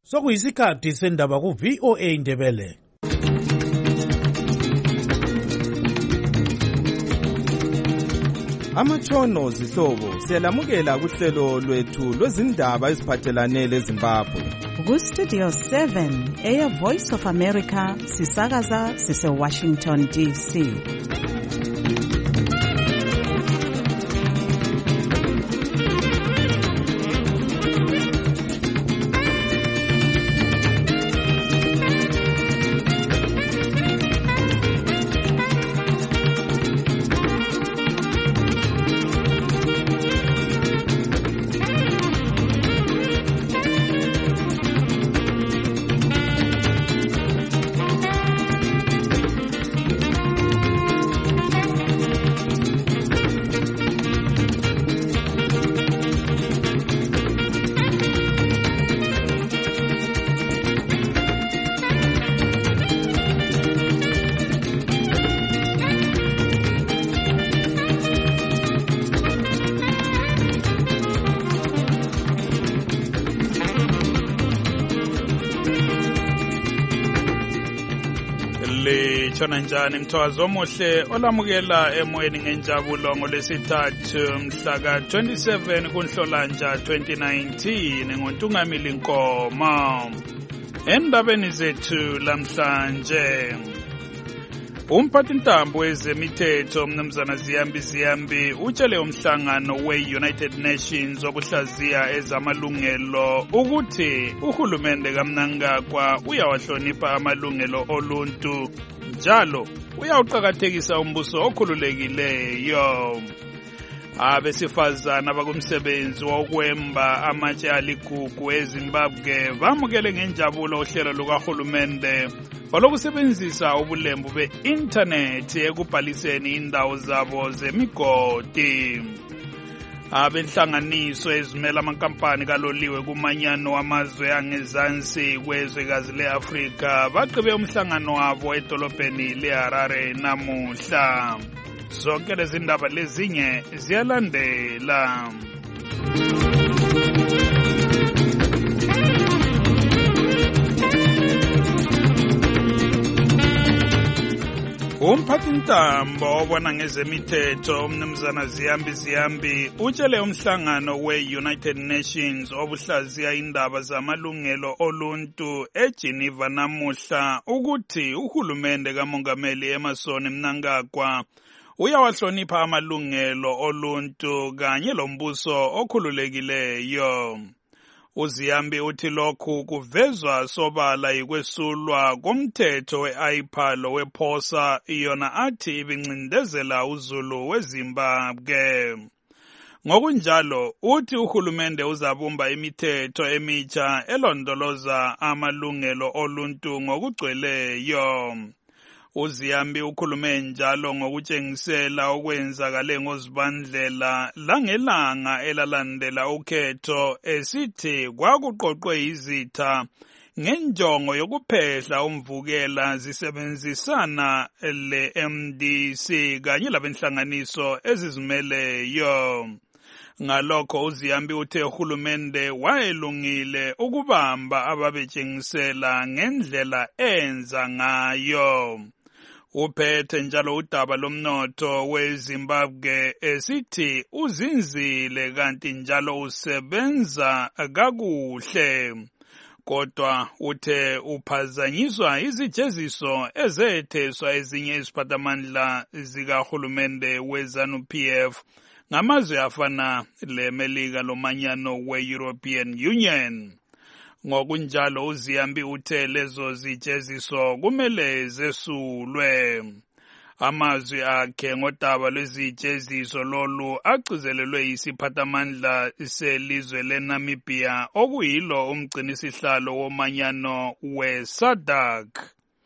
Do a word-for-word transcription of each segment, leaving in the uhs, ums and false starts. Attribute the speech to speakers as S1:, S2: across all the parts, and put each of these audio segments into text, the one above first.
S1: Sokuyisikhathi sendaba ku V O A Indebele.
S2: Amatshono zihlobo siyalamukela kuhlelo lwethu lwezindaba eziphathelane leZimbabwe.
S3: Ku Studio seven eya Voice of America sisakaza sise Washington D C.
S4: Chona njani mthwazo omuhle olamukela emoyeni ngenjabulo ngolesithathu mhla ka twenty-seven kuNhlolanja twenty nineteen ngoNtungamili Nkomo. Endabeni zethu lamhlanje, umphathintambo wezemithetho mnumzana Ziyambi Ziyambi utshele umhlangano we-United Nations wokuhlaziya ezamalungelo ukuthi uhulumende kaMnangagwa uyawahlonipha amalungelo oluntu njalo uyawuqakathekisa umbuso okhululekileyo. Abesifazana bakumsebenzi wokwemba amatshe aligugu eZimbabwe bamukele ngenjabulo uhlelo lukahulumende olokusebenzisa ubulembu be-internet ekubhaliseni indawo zabo zemigodi. Abenhlanganiso ezimela amankampani kaloliwe kumanyano wamazwe angezansi kwezwekazi le-Afrika baqhibe umhlangano wabo edolobheni leHarare namuhla. Zonke lezi ndaba lezinye ziyalandela. Umphathintambo obona ngezemithetho umnumzana Ziyambi Ziyambi utshele umhlangano we-United Nations obuhlaziya indaba zamalungelo oluntu eGeneva namuhla ukuthi uhulumende kaMongameli Emmerson Mnangagwa uyawahlonipha amalungelo oluntu kanye lombuso okhululekileyo. uZiyambi uthi lokhu kuvezwa sobala yikwesulwa komthetho we-I P A lo wephosa iyona athi ibincindezela uzulu weZimbabwe. Ngokunjalo uthi uhulumende uzabumba imithetho emitsha elondoloza amalungelo oluntu ngokugcweleyo. uZiyambi ukhulume njalo ngokutshengisela okwenzakale ngoZibandlela langelanga elalandela ukhetho esithi kwakuqoqwe izitha ngenjongo yokuphehla umvukela zisebenzisana le-M D C kanye labenhlanganiso ezizimeleyo. Ngalokho uZiyambi uthe uhulumende wayelungile ukubamba ababetshengisela ngendlela enza ngayo. Uphethe njalo udaba lomnotho weZimbabwe esithi uzinzile kanti njalo usebenza kakuhle. Kodwa uthe uphazanyiswa izijeziso ezetheswa ezinye iziphathamandla zikahulumende we-ZANU P F ngamazwe afana leMelika lomanyano we-European Union. Ngokunjalo uZiyambi uthe lezo zijeziso kumele zesulwe. Amazwi akhe ngodaba lwezijeziso lolu agcizelelwe yisiphathamandla selizwe leNamibia okuyilo umgcinisihlalo womanyano we-SADC.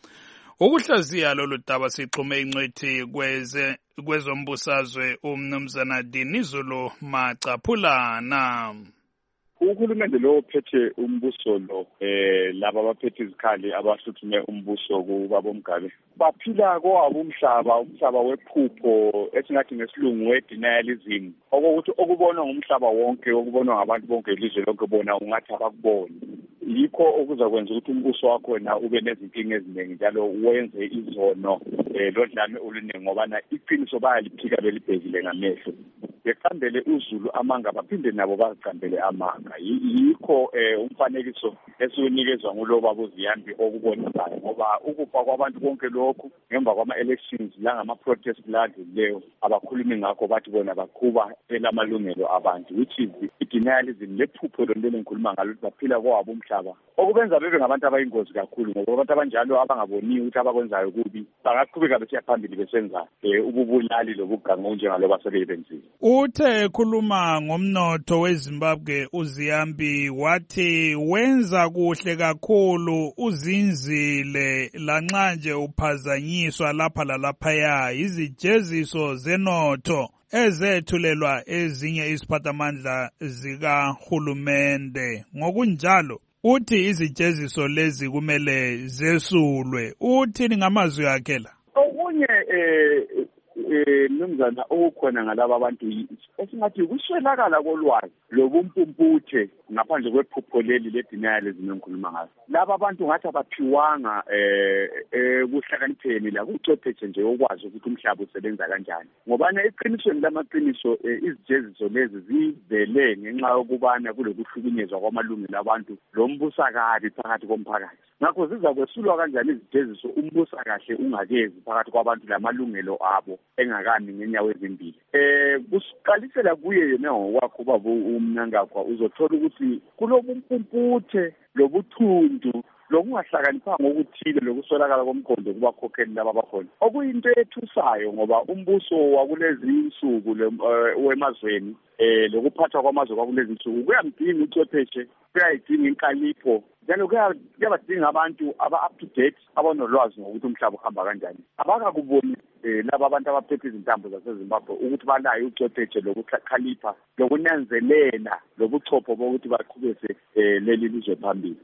S4: Ukuhlaziya lolu daba sixhume ingcwethi kweze kwezombusazwe umnumzana Dinizulu Macaphulana.
S5: Uhulumende lo ophethe umbuso lo eh laba abaphethe izikhali abahluthume umbuso kubabomgabe baphila kwabo umhlaba umhlaba wephupho esingathi ngesilungu we-denialism okokuthi okubonwa ngumhlaba wonke okubonwa ngabantu bonke ilizwe lonke bona ungathi abakuboni yikho okuzakwenza ukuthi umbuso wakho wena ube nezinkinga eziningi njalo wenze izono eh lodlame oluningi ngoba na iqiniso bayaliphika belibhekile ngamehlo beqambele uzulu amanga baphinde nabo baziqambele amanga yikho eh umfanekiso esunikezwa ngulo babo Ziyambi okubonisayo ngoba ukufa kwabantu konke lokhu ngemva kwama elections la ngama protest la leyo abakhulumi ngakho bathi bona bakhuba elamalungelo abantu which is denialism lephupho lento engikhuluma ngalo baphila kwabo umhlaba okubenza bebe ngabantu abayingozi kakhulu ngoba abantu abanjalo abangaboni ukuthi abakwenzayo kubi bangaqhubeka besiya phambili besenza ububulali lobugango njengalo basebenzile.
S4: Uthe khuluma ngomnotho weZimbabwe uZiyambi wathi wenza kuhle kakhulu uzinzile lanxa nje uphazanyiswa lapha lalaphaya izijeziso zenotho ezethulelwa ezinye iziphathamandla zikahulumende. Ngokunjalo uthi izijeziso lezi kumele zesulwe. Uthini ngamazwi akhe la?
S5: Okunye eh eh nomzana okukhona ngalabo abantu esingathi kuswelakala kolwazi lobumpumputhe ngaphandle kwephupho leli ledenialism engikhuluma ngazo. Laba abantu ngathi abaphiwanga eh ekuhlakanipheni la kucophethe nje okwazi ukuthi umhlaba usebenza kanjani ngoba na eqinisweni lamaqiniso izijeziso lezi zivele ngenxa yokubana kulokuhlukunyezwa kwamalungelo abantu lombusakazi phakathi komphakathi. Ngakho zizakwesulwa kanjani izijeziso umbusa kahle ungakezi phakathi kwabantu lamalungelo abo engakami ngenyawo ezimbili. Eh kusiqalisela kuye yena ngokwakho babo umnangakwa uzothola ukuthi kulobumpumputhe lobuthundu lokungahlakaniphanga okuthile lokuswelakala komqondo kubakhokheli laba bakhona okuyinto ethusayo ngoba umbuso wakulezi insuku wemazweni eh lokuphathwa kwamazwe kwakulezi insuku kuyamdinga ucwepheshe kuyayidinga inkalipho njalo kuyabadinga abantu aba-up to date abanolwazi ngokuthi umhlaba uhamba kanjani. Abakakuboni laba abantu abaphethe izintambo zaseZimbabwe ukuthi banayo ucwepheshe lokukhalipha lokunanzelela lobuchopho bokuthi baqhubese leli lizwe phambili.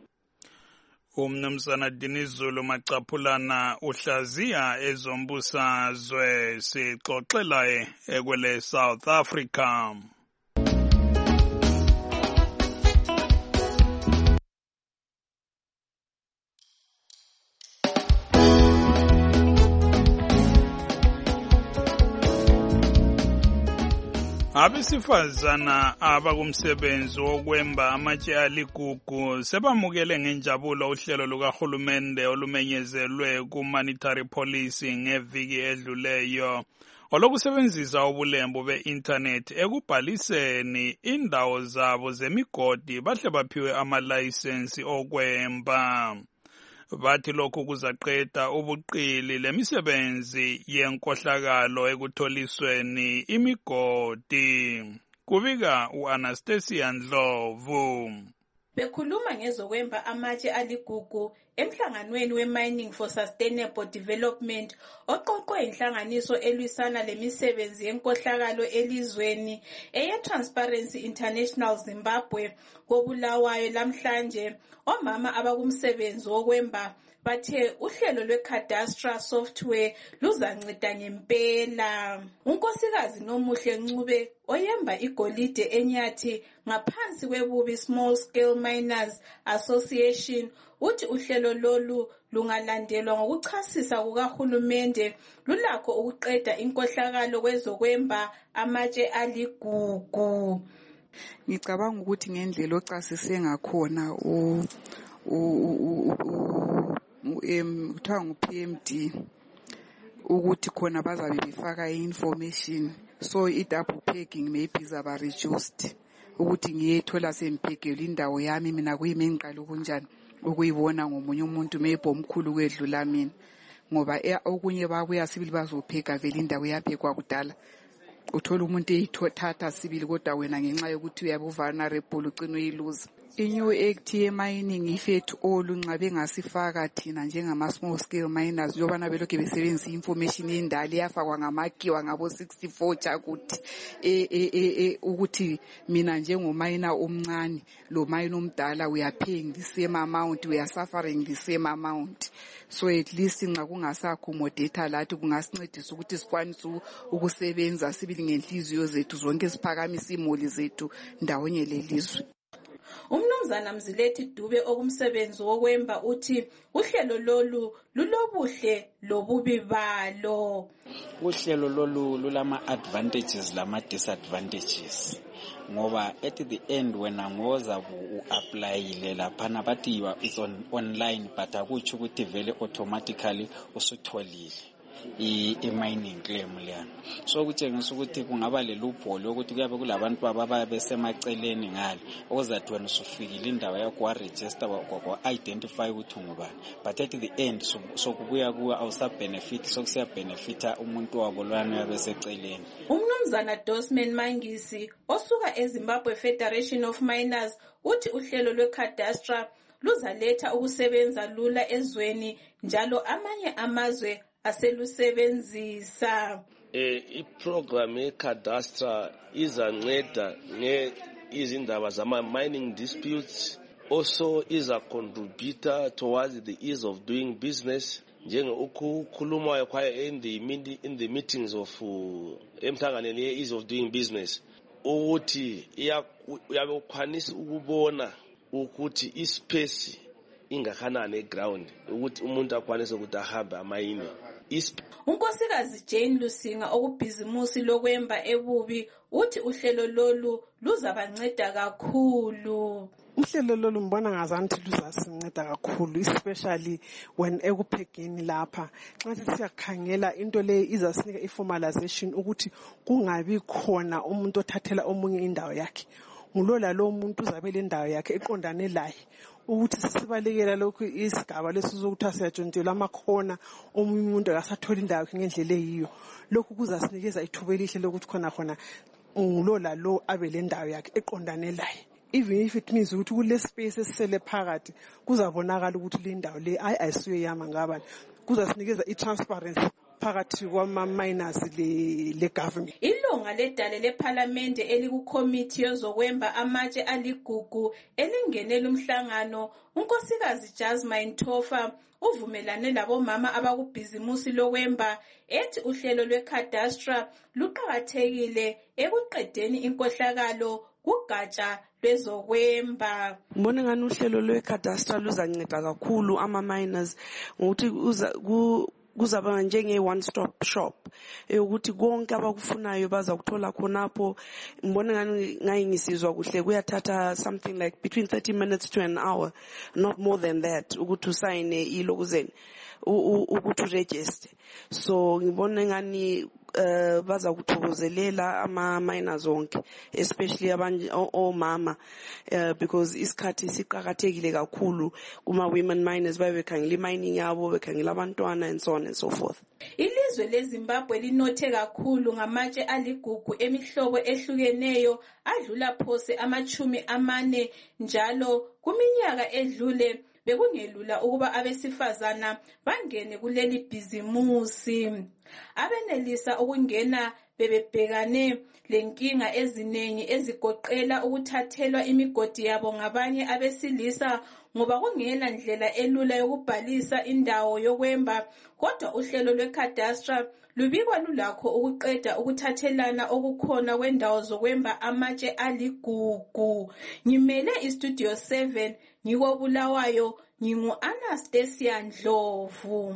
S4: Umnumzana Dinizulu Macaphulana uhlaziya ezombusazwe sixoxela ekwele South Africa. Abesifazana abakumsebenzi wokwemba amatshe aligugu sebamukele ngenjabulo uhlelo lukahulumende olumenyezelwe ku-monetary policy ngeviki edluleyo olokusebenzisa ubulembu be-internet ekubhaliseni indawo zabo zemigodi bahle baphiwe amalayisensi okwemba. Bathi lokhu kuzaqeda ubuqili lemisebenzi yenkohlakalo ekutholisweni imigodi. Kubika u-Anastasia Ndlovu.
S6: Bekhuluma ngezokwemba amatshe aligugu emhlanganweni we-Mining for Sustainable Development oqoqwe inhlanganiso elwisana lemisebenzi yenkohlakalo elizweni eye-Transparency International Zimbabwe koBulawayo lamhlanje. Omama abakumsebenzi wokwemba bathe uhlelo lwe-cadastre software luzanceda ngempela. Unkosikazi Nomuhle Ncube oyemba igolide eNyathi ngaphansi kweBubi Small Scale Miners Association uthi uhlelo lolu lungalandelwa ngokuchasisa kukahulumende lulakho ukuqeda inkohlakalo kwezokwemba amatshe aligugu.
S7: Ngicabanga ukuthi ngendlela ocasise ngakhona u um kuthiwa ngu-P M D ukuthi khona bazabe befaka i-information so i-double pegging maybe izaba reduced ukuthi ngiyethola semphegelwe indawo yami mina kuyimi ngiqala kunjani ukuyibona ngomunye umuntu maybe omkhulu kwedlula mina ngoba okunye bakuya sibili bazopheka vele indawo yaphekwa kudala uthola umuntu eyithatha sibili kodwa wena ngenxa yokuthi uyabe vulnerable ugcina uyiluza. I-new act ye-mining ifethu olu nxa bengasifaka thina njengama-small scale miners njobana belokhe besebenzisa i-information yendala iyafakwa ngamakiwa ngabo-sixty-four chakuthi e, e, e, e, ukuthi mina njengomayina omncane lo mayina omdala we are paying the same amount, we are suffering the same amount. So at least nxa kungasa-accommodata lathi kungasincedisa ukuthi sikwanise ukusebenza sibili ngenhliziyo zethu zonke siphakamisa imoli zethu ndawonye lelizwe.
S6: Umnumzana Mzilethi Dube okumsebenzi wokwemba uthi uhlelo lolu lulobuhle lobubi balo.
S8: Uhlelo lolu lulama advantages lama disadvantages. Ngoba at the end wena ngoza u-applyile laphana bathi it's on online but akutsho ukuthi vele automatically usutholile i-mining claim leyana. So kutshengisa ukuthi kungaba le loophole ukuthi kuyabe kulabantu ababa besemaceleni ngale okuzathi wena usufikile indawo yakho wa-register kwa-identify ukuthi ungubani, but at the end sokubuya kuwe awusa-benefit sokusiya-benefita umuntu wabo lwana uyabe seceleni.
S6: Umnumzana Dosman Mangisi osuka eZimbabwe Federation of Miners uthi uhlelo lwe-cadastre luzaletha ukusebenza lula ezweni njalo amanye amazwe aselusebenzisa.
S9: Eh iprogram ye-cadastre izanceda nge izindaba zama mining disputes, also iza contributor towards the ease of doing business. Njenge ukukhuluma kwayo in the in the meetings of emhlanganweni ye ease of doing business ukuthi iyabe ukwanisa ukubona ukuthi ispace ingakanani eground ukuthi umuntu akwanise ukuthi ahambe amayini.
S6: Unkosikazi Jane Lusinga okubhizimusi lokwemba ebubi uthi uhlelo lolu luzabanceda kakhulu.
S10: Uhlelo lolu mbona ngazanthi luzasinceda kakhulu, especially when ekuphekeni lapha nxa siyakhangela into le izasinika i-formalization ukuthi kungabi khona umuntu othathela omunye indawo yakhe. Ngulola lo muntu uzabe le ndawo yakhe eqondane laye ukuthi sisibalekela lokhu isigaba lesizokuthi siyatshontshela amakhona omunye umuntu akasathola indawo yakhe ngendlela eyiyo. Lokhu kuzasinikeza ithuba elihle lokuthi khona khona ngulola lo abe le ndawo yakhe eqondane laye. Even if it means ukuthi kule space esisele phakathi kuzabonakala ukuthi le ndawo le ayi ayisiyo yama ngabani, kuzasinikeza i-transparency phakathi kwama-miners le-government.
S6: Ilunga ledale lephalamende elikukomiti yozokwemba amatshe aligugu elingenela umhlangano unkosikazi Jasmine Tofa uvumelane labomama abakubhizimusi lokwemba ethi uhlelo lwe-cadastre luqakathekile ekuqedeni inkohlakalo kugatsha lwezokwemba.
S11: Mbona ngani uhlelo lwe-cadastre luzanceda kakhulu ama-miners ngokuthi kuzaba njenge one stop shop ukuthi konke abakufunayo baza kuthola khonapho. Mbona ngani ngayi ngisizwa kuhle kuyathatha something like between thirty minutes to an hour, not more than that, ukuthi usayine ilokuzeni ukuthi uregister. So ngibona ngani uh baza kuthokozelela ama miners zonke, especially abanye omama, uh, because isikhathi siqhakathekile kakhulu kuma women miners babe bekhangela mining yabo, bekhangela abantwana and so on and so forth.
S6: Ilizwe leZimbabwe linothe kakhulu ngamatshe aligugu emihlobo ehlukeneyo adlula phose amachumi amane njalo kuminyaka edlule bekungelula ukuba abesifazana bangene kuleli bhizimusi. Abenelisa ukungena bebebhekane lenkinga eziningi ezigoqela ukuthathelwa imigodi yabo ngabanye abesilisa ngoba kungela ndlela elula yokubhalisa indawo yokwemba, kodwa uhlelo lwe-cadastre lubikwa lulakho ukuqeda ukuthathelana okukhona kwendawo zokwemba amatshe aligugu. Ngimele iStudio seven ngiko Bulawayo, ngingu Anastasia Ndlovu.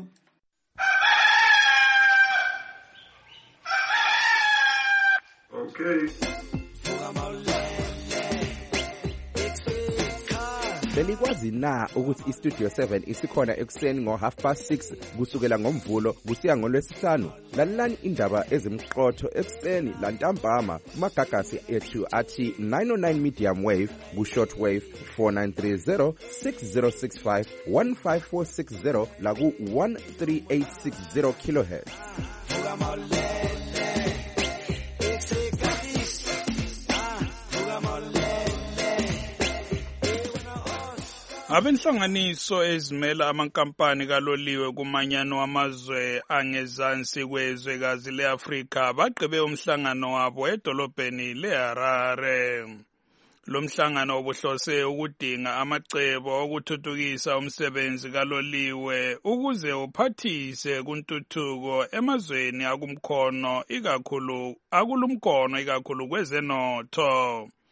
S12: Okay.
S2: Belikwazi na ukuthi iStudio seven isikhona ekuseni ngo half past six kusukela ngomvulo kusiya ngolwesihlanu? Lalelani indaba ezimqotho ekuseni lantambama kumagagasi ethu athi nine oh nine medium wave ku short wave four nine three zero six zero six five one five four six zero la ku one three eight six zero kilohertz.
S4: Abenhlanganiso ezimela amankampani kaloliwe kumanyano amazwe angezansi kwezwekazi leAfrika bagqibe umhlangano wabo edolobheni leHarare. Lo mhlangano ubuhlose ukudinga amacebo okuthuthukisa umsebenzi kaloliwe ukuze uphathise kuntuthuko emazweni akumkhono ikakhulu akulumkhono ikakhulu kwezenotho.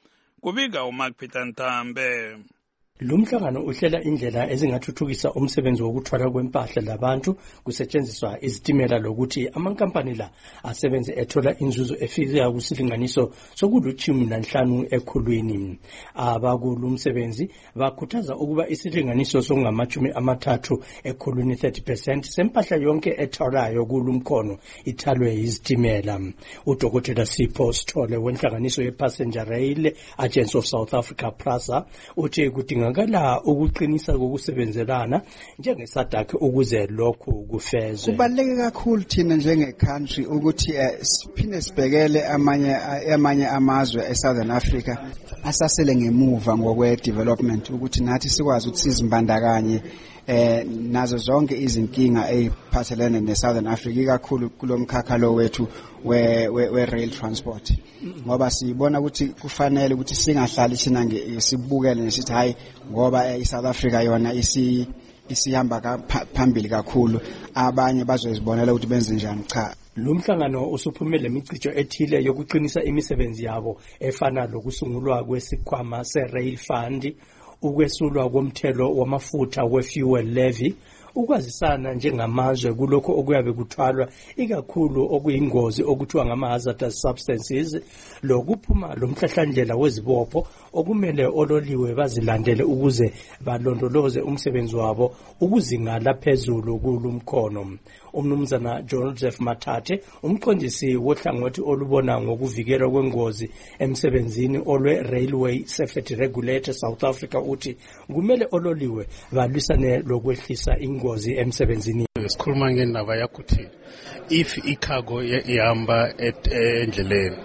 S4: kubika uMark Peter Ntambe.
S12: Lumhlangano uhlela indlela ezingathuthukisa umsebenzi wokuthwala kwempahla labantu kusetshenziswa izitimela lokuthi amankampani la asebenze ethola inzuzo efika kusilinganiso sokuluchumi nanhlanu ekhulwini. Abakulumsebenzi bakhuthaza ukuba isilinganiso songamachumi amathathu ekhulwini thirty percent sempahla yonke ethwalayo kulumkhono ithalwe izitimela. Udokotela Sipho Sithole wenhlanganiso ye-Passenger Rail Agents of South Africa PRASA uthi kudinga ngala ukuqinisa kokusebenzelana njengeSADC ukuze lokhu kufezwe.
S13: Kubaluleke kakhulu thina njenge country ukuthi siphinde sibhekele amanye amanye amazwe eSouthern Africa asasele ngemuva ngokwe development ukuthi nathi sikwazi ukuthi sizimbandakanye eh nazo zonke izinkinga eziphathelene neSouthern Africa ikakhulu kulomkhakha lo wethu we we rail transport ngoba sibona ukuthi kufanele ukuthi singahlali thina sibukele nesithi hayi ngoba iSouth Africa yona isi isihamba phambili kakhulu abanye bazozibonela ukuthi benze njani. Cha,
S12: lumhlangano usuphumele imicijo ethile yokuqinisa imisebenzi yabo efana lokusungulwa kwesikhwama se-Rail Fund, ukwesulwa komthelo wamafutha we-fuel levy, ukwazisana njengamazwe kulokho okuyabe kuthwalwa ikakhulu okuyingozi okuthiwa ngama-hazardous substances, lokuphuma lomhlahlandlela wezibopho okumele ololiwe bazilandele ukuze balondoloze umsebenzi wabo ukuzingala phezulu kulumkhono. Umnumzana Joseph Mathathe, umqondisi wohlangothi olubona ngokuvikelwa kwengozi emsebenzini olwe Railway Safety Regulator South Africa, uthi kumele ololiwe balwisane lokwehlisa ingozi emsebenzini.
S14: Sikhuluma ngendaba yakuthi if icargo ihamba endleleni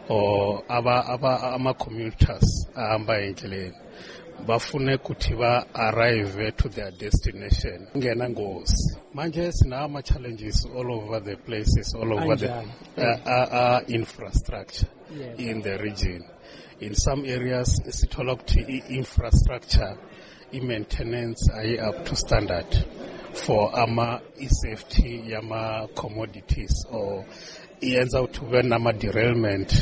S14: or aba aba ama commuters ahamba endleleni bafune ukuthi ba arrive to their destination ngena ngozi. Manje sina ama challenges all over the places, all over the uh, uh, uh, infrastructure yes. in the region. In some areas sithola ukuthi infrastructure i-maintenance ayi up to standard for ama i-safety yama commodities or iyenza ukuthi kube nama derailment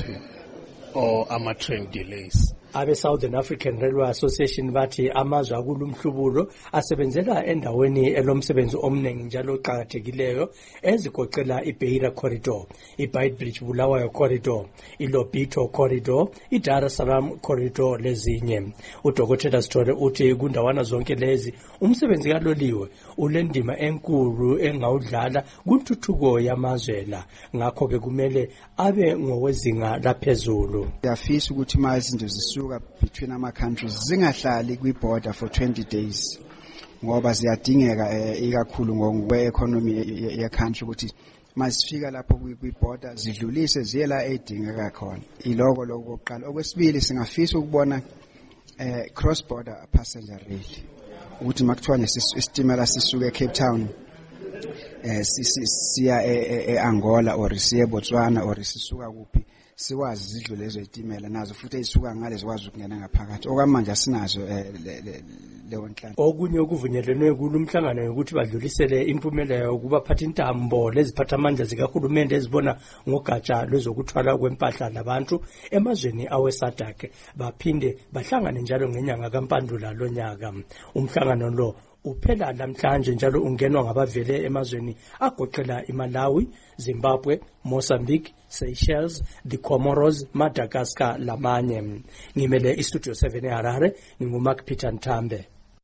S14: or ama train delays.
S12: Abe Southern African Railway Association bathi amazwe akulumhlubulo asebenzela endaweni elomsebenzi omningi njalo oqhakathekileyo ezigoqela iBeira Corridor, iBeitbridge Bulawayo Corridor, iLobito Corridor, iDar es Salaam Corridor lezinye. Udokotela Sithole uthi kundawana zonke lezi umsebenzi kaloliwe ulendima enkulu engawudlala kuntuthuko yamazwe la, ngakho ke kumele abe ngowezinga laphezulu.
S13: Yafisa ukuthi mazinto zisuka between ama countries zingahlali kwi border for twenty days ngoba ziyadingeka ikakhulu ngokwe economy ye country ukuthi masifika lapho kwi border zidlulise ziye la edingeka khona. Iloko lokuqala. Okwesibili singafisa ukubona eh cross border passenger rail ukuthi makuthiwa nesistimela sisuke eCape Town eh siya eAngola or siye Botswana or sisuka kuphi siwazi zidlule lezo itimela nazo futhi ezisuka ngale zikwazi ukungena ngaphakathi. Okwamanje asinazo leyo nhlangano.
S12: Okunye okuvunyelwenwe kulumhlangano ukuthi badlulisele impumelelo ukuba phatha intambo leziphatha amandla zikahulumende ezibona ngogatsha lwezokuthwala kwempahla labantu emazweni aweSADC baphinde bahlangane njalo ngenyanga kaMpandula lonyaka. Umhlangano lo uphela namhlanje njalo ungenwa ngabavele emazweni agoqela iMalawi, Zimbabwe, Mozambique, Seychelles, the Comoros, Madagascar lamanye. Ngimele iStudio seven eHarare, nginguMark Peter Ntambe.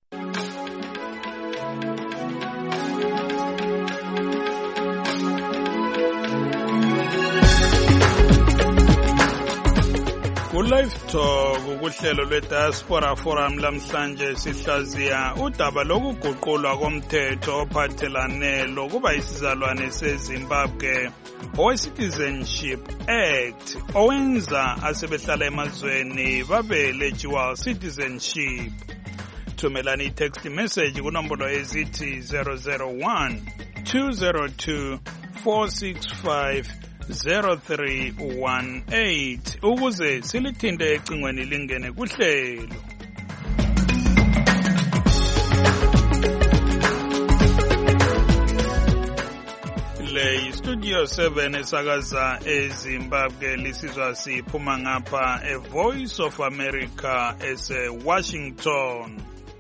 S4: Live Talk ukuhlelo lwe-Diaspora Forum lamhlanje sihlaziya udaba lokuguqulwa komthetho ophathelane lokuba isizalwane seZimbabwe owe-Citizenship Act owenza asebehlala emazweni babe dual citizenship. Thumelani text message kunombolo ezithi zero zero one two zero two four six five zero three one eight ukuze silithinte ecingweni lingene kuhlelo. Le studio Studio seven esakaza eZimbabwe lisizwa siphuma ngapha e Voice of America ese Washington.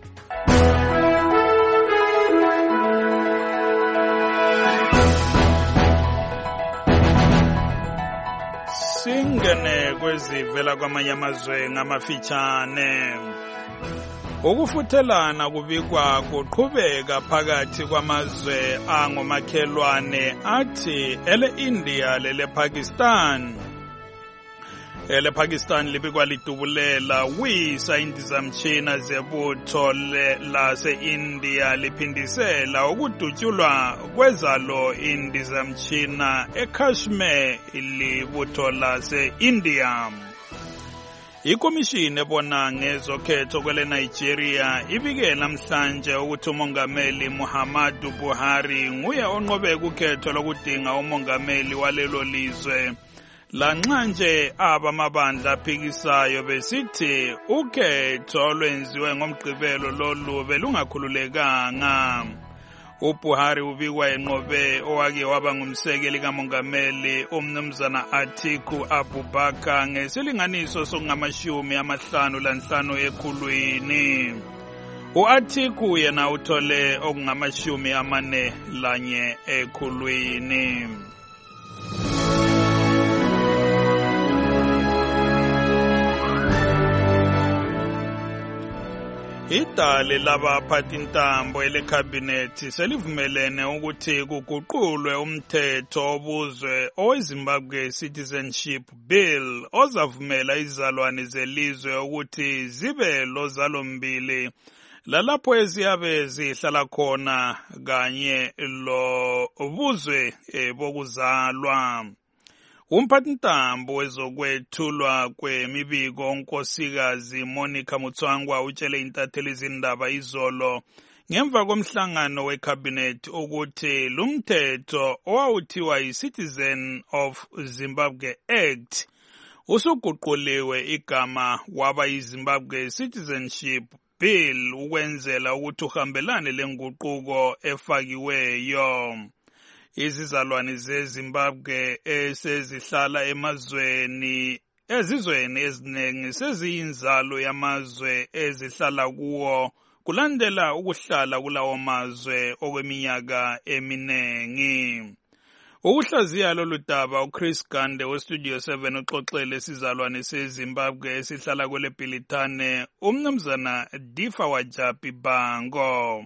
S4: Singene kwezivela kwamanye amazwe ngamafitshane. Ukufuthelana kubikwa kuqhubeka phakathi kwamazwe angomakhelwane athi ele India lele Pakistan. Ele Pakistan libikwa lidubulela wisa indizamtshina zebutho lase India liphindisela ukudutshulwa kwezalo indizamtshina eKashmir libutho lase India. Ikomishini ebona ngezokhetho kwele Nigeria ibike namhlanje ukuthi umongameli Muhammadu Buhari nguye onqobe ukhetho lokudinga umongameli walelo lizwe. Lanxa nje abamabandla aphikisayo besithi ukhetho olwenziwe ngomgqibelo lolu belungakhululekanga. uBuhari ubikwa enqobe owake waba ngumsekeli kamongameli umnumzana Atiku Abubakar ngesilinganiso sokungamashumi amahlanu lanhlanu ekhulwini. uAtiku yena uthole okungamashumi amane lanye ekhulwini. Idale labaphathintambo elekhabhinethi selivumelene ukuthi kuguqulwe umthetho obuzwe oweZimbabwe Citizenship Bill ozavumela izalwane zelizwe ukuthi zibe lozalombili lalapho eziyabe zihlala khona kanye lo buzwe bokuzalwa. Umphathintambo wezokwethulwa kwemibiko unkosikazi Monica Mutswangwa utshele intatheli izindaba izolo ngemva komhlangano wecabinet ukuthi lumthetho owawuthiwa yi-Citizen of Zimbabwe Act usuguquliwe igama waba yi-Zimbabwe Citizenship Bill ukwenzela ukuthi uhambelane lenguquko efakiweyo. Izizalwane zeZimbabwe esezihlala emazweni ezizweni eziningi seziyinzalo yamazwe ezihlala kuwo kulandela ukuhlala kulawo mazwe okweminyaka eminengi. Ukuhlaziya lolu daba uChris Gande weStudio seven uxoxele isizalwane seZimbabwe esihlala kwele Bhilithane umnumzana Difa Wajapi Bango.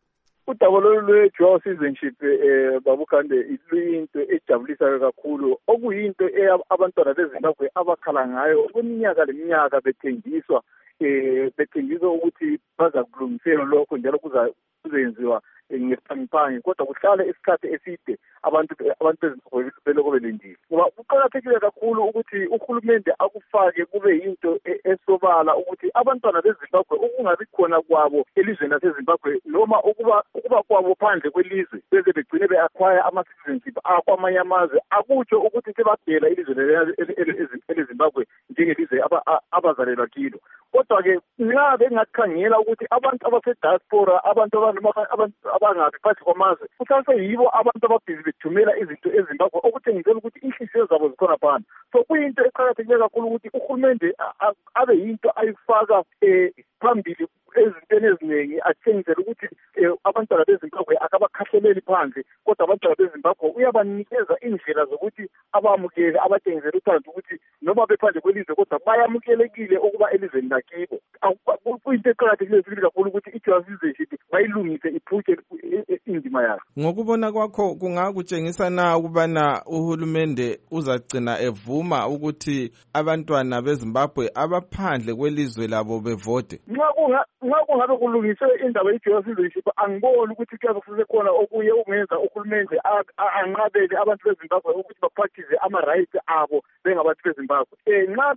S5: Udaba lolu lwe-dual citizenship eh babukande luyinto ejabulisayo kakhulu okuyinto abantwana beZimbabwe abakhala ngayo kweminyaka leminyaka bethengiswa eh bethengiswa ukuthi baza kulungisela lokho njalo kuza kuzenziwa ngesiphangiphangi kodwa kuhlala isikhathi eside abantu abantu beZimbabwe beloko belendile. Ngoba kuqakathekile kakhulu ukuthi uhulumende akufake kube yinto esobala ukuthi abantwana beZimbabwe ukungabi khona kwabo elizweni laseZimbabwe noma ukuba ukuba kwabo phandle kwelizwe beze begcine be-acquire ama-citizenship akwamanye amazwe akutsho ukuthi sebabhela ilizwe eleZimbabwe njengelizwe abazalelwa kilo. Kodwa-ke nxa bengakhangela ukuthi abantu abase-diaspora abantu abangabi phakathi kwamazwe kuhlase yibo abantu ababhizi bethumela izinto eZimbabwe okuthengisela ukuthi inhliziyo zabo zikhona phana. So kuyinto eqakathekile kakhulu ukuthi uhulumende abe yinto ayifaka um phambili ezintweni eziningi athengisele ukuthi abantwana beZimbabwe akabakhahleleli phandle kodwa abantwana beZimbabwe uyabanikeza indlela zokuthi abamukele abatshengisele uthando ukuthi noma bephandle kwelizwe kodwa bayamukelekile ukuba elizweni lakibo. Kuyinto eqakathekile sibili kakhulu ukuthi i-dual citizenship bayilungise iphutshe indima yayo.
S2: Ngokubona kwakho kungakutshengisa na ukubana uhulumende uzagcina evuma ukuthi abantwana beZimbabwe abaphandle kwelizwe labo bevote?
S5: Nxa kungabe kulungiswe indaba ye-dual citizenship angiboni ukuthi kuyabe kusekhona okuye ukungenza uhulumende anqabele abantu beZimbabwe ukuthi baphathize ama-rights abo bengabantu beZimbabwe. Um nxa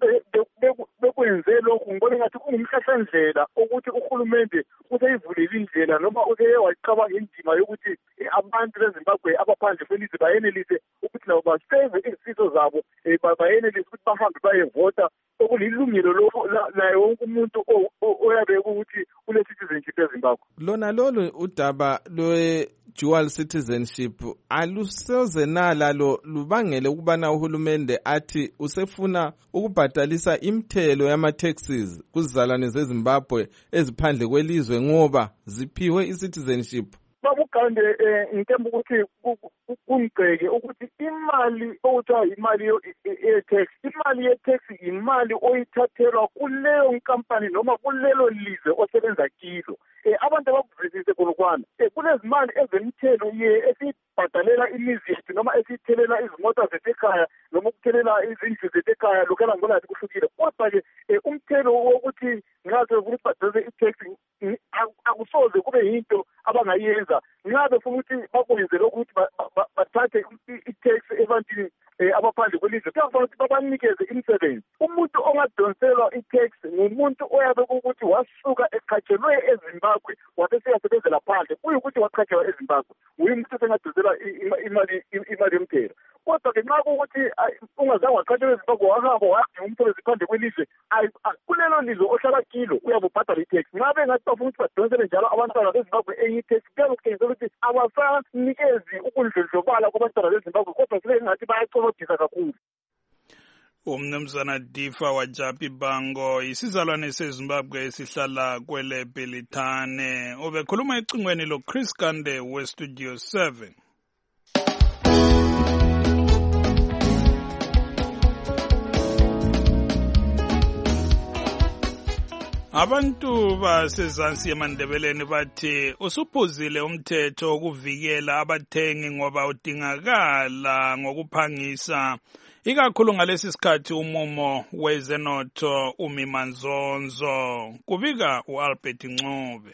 S5: bekwenze lokhu ngibona ngathi kungumhlahlandlela ukuthi uhulumende useyivulile indlela noma useye waqabanga indima yokuthi abantu beZimbabwe abaphandle kwelizwe bayenelise ukuthi labo baseve izifiso zabo bayenelise ukuthi bahambe bayevota okulilungelo laye wonke umuntu oyabe ukuthi ule-citizenship eZimbabwe.
S2: Lona lolu udaba
S15: dual citizenship alusoze nalalo lubangele ukubana uhulumende athi usefuna ukubhadalisa imthelo yama-taxes kuzizalwane zeZimbabwe eziphandle kwelizwe ngoba ziphiwe i-citizenship.
S5: Babugande ngitemba ukuthi kungceke ukuthi imali okuthiwa imali ye-tax imali ye-tax imali oyithathelwa kuleyo nkampani noma kulelo lizwe osebenza kilo. Abantu abakuvisise kolokwana kulezimali ezemithelo esibhadalela imizi yethu noma esithelela izimota zethu ekhaya noma ukuthelela izindlu zethu ekhaya lokhala ngibona ngathi kuhlukile. Kodwa-ke umthelo wokuthi nxa sefuna ukubhadalisa i-tax akusoze kube yinto abangayenza nxa befuna ukuthi bakwenzele ukuthi bathathe i-tax ebantwini abaphandle kwelizwe kuyafanele ukuthi babanikeze imisebenzi. Umuntu ongadonselwa i-tax ngumuntu oyabe ukuthi wasuka eqhatshelwe eZimbabwe wabe seyasebenzela phandle kuyukuthi waqhatshelwa eZimbabwe uye umuntu osengadonselwa imali imali yomthelo. Kodwa-ke nxa kuwukuthi ungazange waqhatshelwa eZimbabwe wahamba wadinga umsebenzi phandle kwelizwe kulelo lizwe ohlala kilo uyabe ubhadala i-tax. Nxa bengathi bafuna ukuthi badonsele njalo abantwana beZimbabwe enye i-tax kuyabe kuthengisela ukuthi abasanikezi ukundlondlobala kubantwana beZimbabwe kodwa sibe ngathi bayacobodisa kakhulu.
S4: Umnumzana Difa Wajapi Bango isizalwane seZimbabwe esihlala kwele Belitane ubekhuluma ecingweni lo Chris Kande we Studio seven. Abantu basezansi eMandebeleni bathi usuphuzile umthetho wokuvikela abathengi ngoba udingakala ngokuphangisa ikakhulu ngalesi sikhathi umumo wezenotho umimanzonzo. Kubika uAlbert Ncube.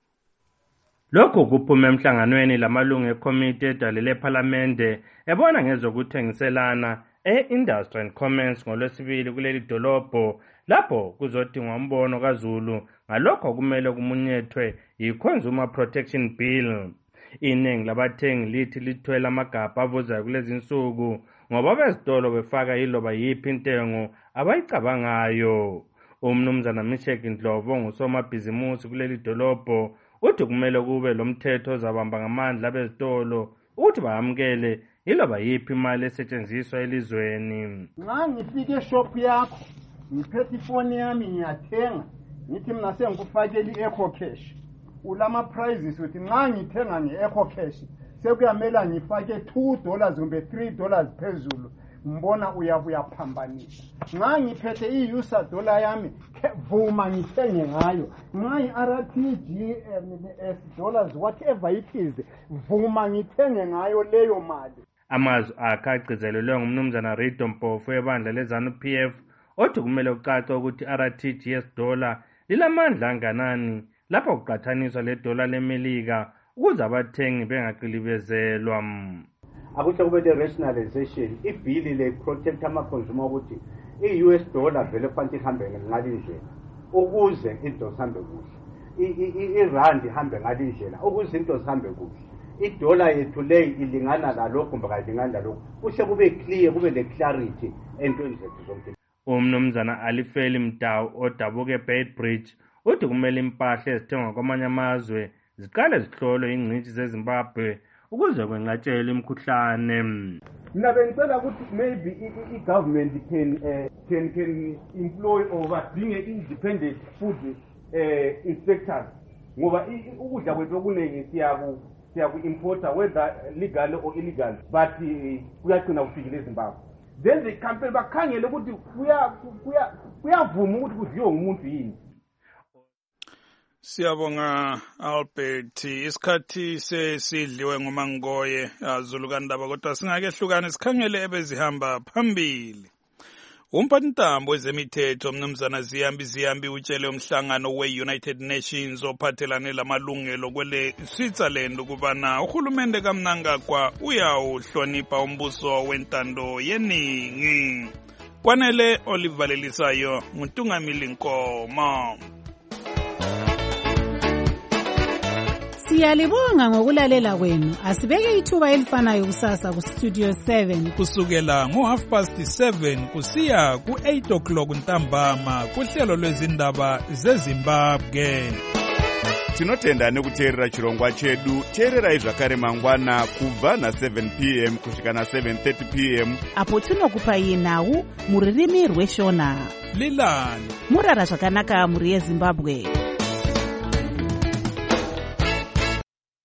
S16: Lokho kuphuma emhlanganweni lamalungu ekomiti edalele eParliamente ebona ngezokuthengiselana e-Industry and Commerce ngolwesibili kuleli dolobho lapho kuzodingwa umbono kaZulu ngalokho kumele kumunyethwe yi-Consumer Protection Bill. Iningi labathengi lithi lithwele amagabha avuzayo kulezi insuku ngoba bezitolo befaka iloba yiphi intengo abayicabangayo. Umnumzana Mishek Ndlovu ngusomabhizimusi kuleli dolobho uthi kumele kube lo mthetho ozabamba ngamandla bezitolo ukuthi bayamukele iloba yiphi imali esetshenziswa elizweni.
S17: Nxa ngifike eshop yakho ngiphethe ifoni yami ngiyathenga ngithi mina sengikufakela i-Eco Cash ulama prizes uthi nxa ngithenga nge-Eco Cash sekuyamela ngifake two dollars kumbe three dollars phezulu mbona uyabuya phambanisa. Nxa ngiphethe i-user dollar yami vuma ngithenge ngayo. Nxa i-R T G S dollars whatever it is vuma ngithenge ngayo leyo mali.
S16: Amazwi akhe agcizelelwe ngumnumzana Rido Mpofu ebandla leZANU P F othi kumele ucace ukuthi i-R T G S dollar lilamandla anganani lapho kuqathaniswa le dollar leMelika ukuze abathengi bengaqilibezelwa.
S18: Akuhle kube le rationalization ibhili le protect ama-consumer ukuthi i-U S dollar vele phansi ihambe ngale ndlela ukuze into zihambe kuhle, irand ihambe ngale ndlela ukuze into zihambe kuhle. Idola yethu le ilingana lalokho kumbe kayilingani lalokho kuhle kube clear kube le clarity entweni zethu zonke.
S16: Umnumzana Alifeli Mtawu odabuke eBeitbridge uthi kumele impahla ezithengwa kwamanye amazwe ziqale zihlolwe ingcitshi zeZimbabwe ukuze kwenqatshelwe imikhuhlane.
S17: Mina bengicela ukuthi maybe i-government can uh, can can employ or badinge independent food uh, inspectors ngoba ukudla kwethu okuningi siyaku siyaku-importa whether legal or illegal but kuyagcina kufikile eZimbabwe. Then the campaign bakhangele ukuthi kuyavuma ukuthi kudliwe ngumuntu yini.
S4: Siyabonga Albert, isikhathi sesidliwe nguMangoye aZulu kaNdaba kodwa singake hlukane sikhangele ebezihamba phambili. Umphathintambo wezemithetho mnumzana Ziyambi Ziyambi utshele umhlangano we-United Nations ophathelane lamalungelo kwele Switzerland ukubana uhulumende kaMnangagwa uyawuhlonipha umbuso wentando yeningi. Kwanele olivalelisayo nguNtungamili Nkomo.
S19: Siyalibonga ngokulalela kwenu. Asibeke ithuba elifanayo kusasa ku Studio seven
S1: kusukela ngo half past seven kusiya ku eight o'clock ntambama kuhlelo lwezindaba zeZimbabwe.
S20: tinotenda nekuteerera chirongwa chedu. Teererai zvakare mangwana kubva na seven p m kusvika na seven thirty p m
S3: apo tinokupai nhau mururimi rweshona.
S1: Lilani
S3: murara zvakanaka muri yeZimbabwe.